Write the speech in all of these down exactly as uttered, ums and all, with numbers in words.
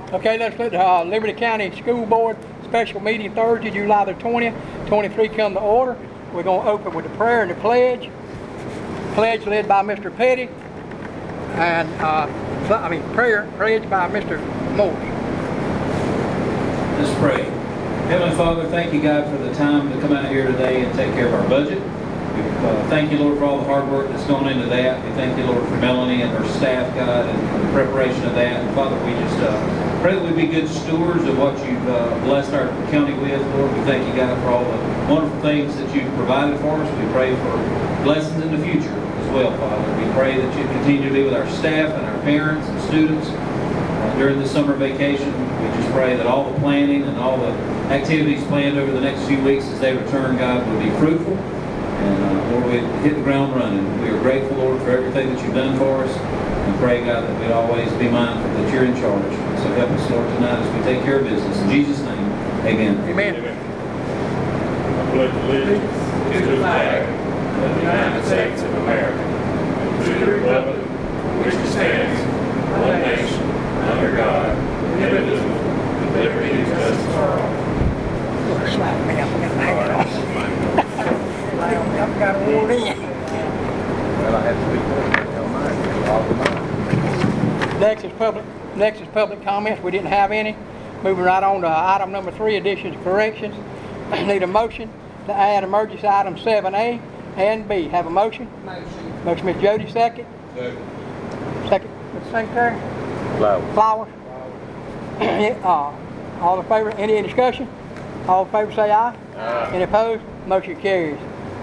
Okay, let's let the uh, Liberty County School Board special meeting Thursday, July the twentieth, twenty-three come to order. We're going to open with the prayer and the pledge. Pledge led by Mister Petty, and uh, I mean prayer pledge by Mister Morse. Let's pray. Heavenly Father, thank you, God, for the time to come out here today and take care of our budget. We uh, thank you, Lord, for all the hard work that's gone into that. We thank you, Lord, for Melanie and her staff, God, and the preparation of that. And Father, we just uh, pray that we be good stewards of what you've uh, blessed our county with, Lord. We thank you, God, for all the wonderful things that you've provided for us. We pray for blessings in the future as well, Father. We pray that you continue to be with our staff and our parents and students uh, during the summer vacation. We just pray that all the planning and all the activities planned over the next few weeks as they return, God, will be fruitful. And uh, Lord, we hit the ground running. We are grateful, Lord, for everything that you've done for us. And pray, God, that we'd always be mindful that you're in charge. So help us, Lord, tonight as we take care of business. In Jesus' name, amen. Amen. Amen. I pledge allegiance to the flag of the United States of America, and to the republic which stands one nation under God, indivisible, with liberty and justice for all. Slap me up, I got my hat on. I've got a warm in. Well, I had to speak on mine, all of mine. Next is public. Next is public comments. We didn't have any. Moving right on to item number three, additions and corrections. Need a motion to add emergency item seven A and B. Have a motion? Motion. Motion, Miz Jody, second. Second. Second, Mister Secretary. Flowers. Flowers. uh, all in favor? Any discussion? All in favor say aye. Aye. Any opposed? Motion carries.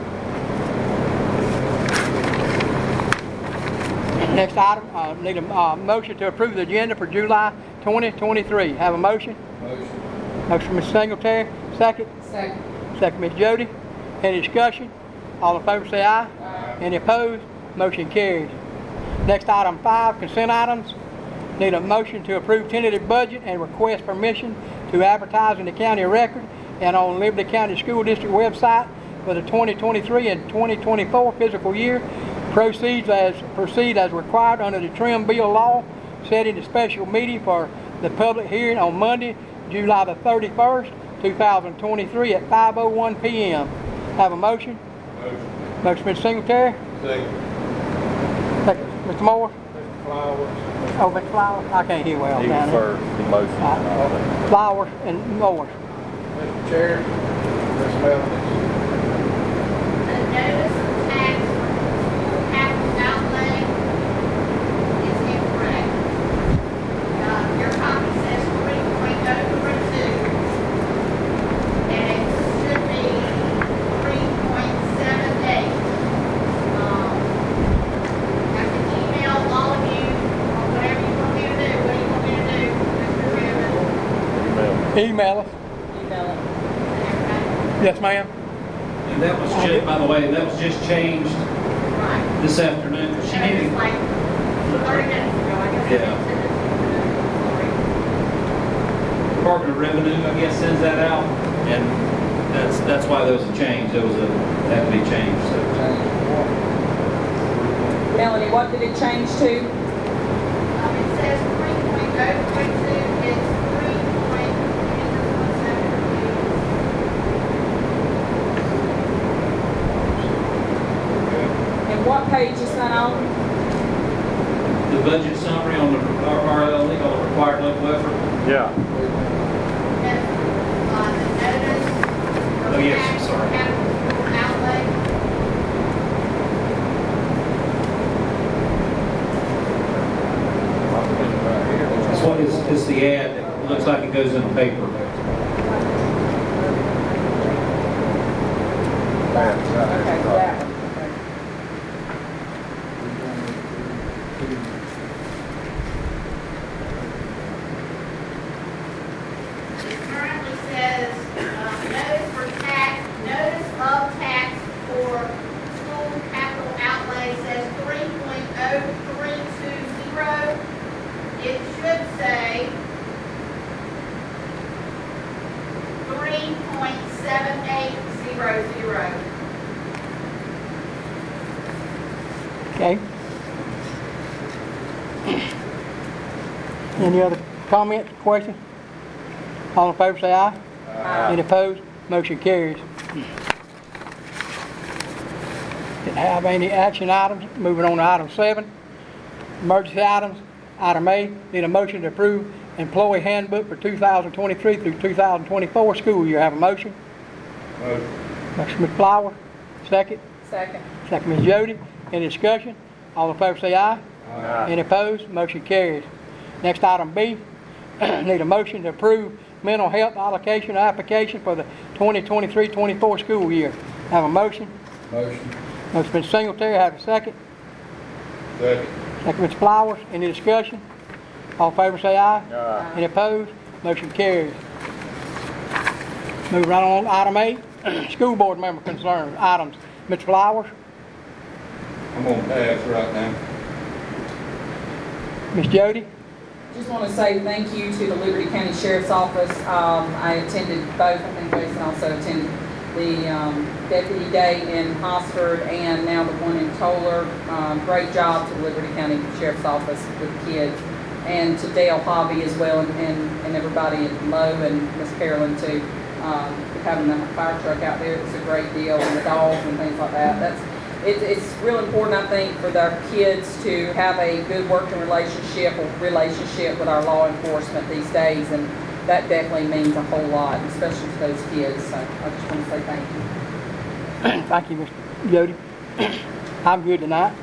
Next item, uh, need a uh, motion to approve the agenda for July twenty twenty-three. Have a motion? Motion. Motion from Mister Singletary. Second. Second. Second, Miz Jody. Any discussion? All in favor say aye. Aye. Any opposed? Motion carries. Next item five, consent items. Need a motion to approve tentative budget and request permission to advertise in the county record and on Liberty County School District website for the twenty twenty-three and twenty twenty-four fiscal year. Proceeds as proceed as required under the Trim Bill law, setting a special meeting for the public hearing on Monday, July the thirty-first, two thousand twenty-three at five oh one p m Have a motion? Motion. Motion, Mister Singletary. Second. Second, Mister Moore. Mister Flowers. Oh, Mister Flowers. I can't hear well You down there. first, the motion. and all that. Flowers and Moore. Mister Chair. Mister Melvin. The notice of tax for capital outlay is incorrect. Uh, your copy says three point oh three two, and it should be three point seven eight. Um, I can email all of you, or whatever you want me to do. What do you want me to do, Mister Chairman? Email. Email us. Email it. Everybody? Yes, ma'am. And that was just, by the way, that was just changed Right. this afternoon. She And needed, it's like thirty minutes ago, I guess. Yeah. Department of Revenue, I guess, sends that out, and that's that's why there was a change. There was a had to be changed. So Melanie, what did it change to? Um, it says three point oh three two, it's three point one seven two. And what page is that on? the budget summary on the R R L, on the required level effort. Yeah. That's, uh, the notice. Oh, yes, tax sorry. Capital outlay. It's what is it's the ad. It looks like it goes in the paper. Okay, that one. It currently says, uh, notice for tax, notice of tax for school capital outlay says three point oh three two zero. It should say three point seven eight zero zero. Okay. Any other Comments, questions? All in favor say aye. Aye. Any opposed? Motion carries. Didn't have any action items. Moving on to item seven, emergency items. Item A, need a motion to approve employee handbook for two thousand twenty-three through two thousand twenty-four school year. Have a motion? Motion. Motion, Miz Flower. Second. Second. Second, Miz Jody. Any discussion? All in favor say aye. Aye. Any opposed? Motion carries. Next, item B, need a motion to approve mental health allocation application for the twenty twenty-three twenty-four school year. Have a motion? Motion. Motion, Miz Singletary. Have a second. Second. Second, Miz Flowers. Any discussion? All in favor say aye. Aye. Any opposed? Motion carries. Move right on to item A, school board member concerns. Items, Miz Flowers, I'm gonna pass right now. Miz Jody. Just want to say thank you to the Liberty County Sheriff's Office. Um, I attended both. I think Jason also attended the um, Deputy Day in Hosford and now the one in Toller. Um, great job to the Liberty County Sheriff's Office with the kids. And to Dale Hobby as well, and, and, and everybody at Lowe and Miss Carolyn too. Um, having the fire truck out there, it's a great deal, and the dogs and things like that. That's it, it's real important, I think, for their kids to have a good working relationship or relationship with our law enforcement these days, and that definitely means a whole lot, especially to those kids. So I just want to say thank you. Thank you, Miz Jody. I'm good tonight.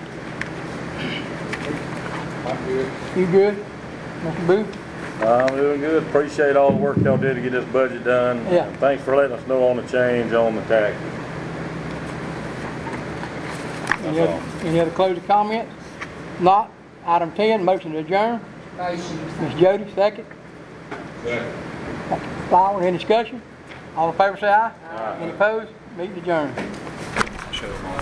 I'm good. You good? Mister Booth? I'm doing good. Appreciate all the work y'all did to get this budget done. Yeah. And thanks for letting us know on the change on the tax. Any That's other, any other closing comments? Not. Item ten, motion to adjourn. Motion. Miz Jody, second. Second. Flower, any discussion? All in favor say aye. Aye. Any opposed? Meeting adjourned.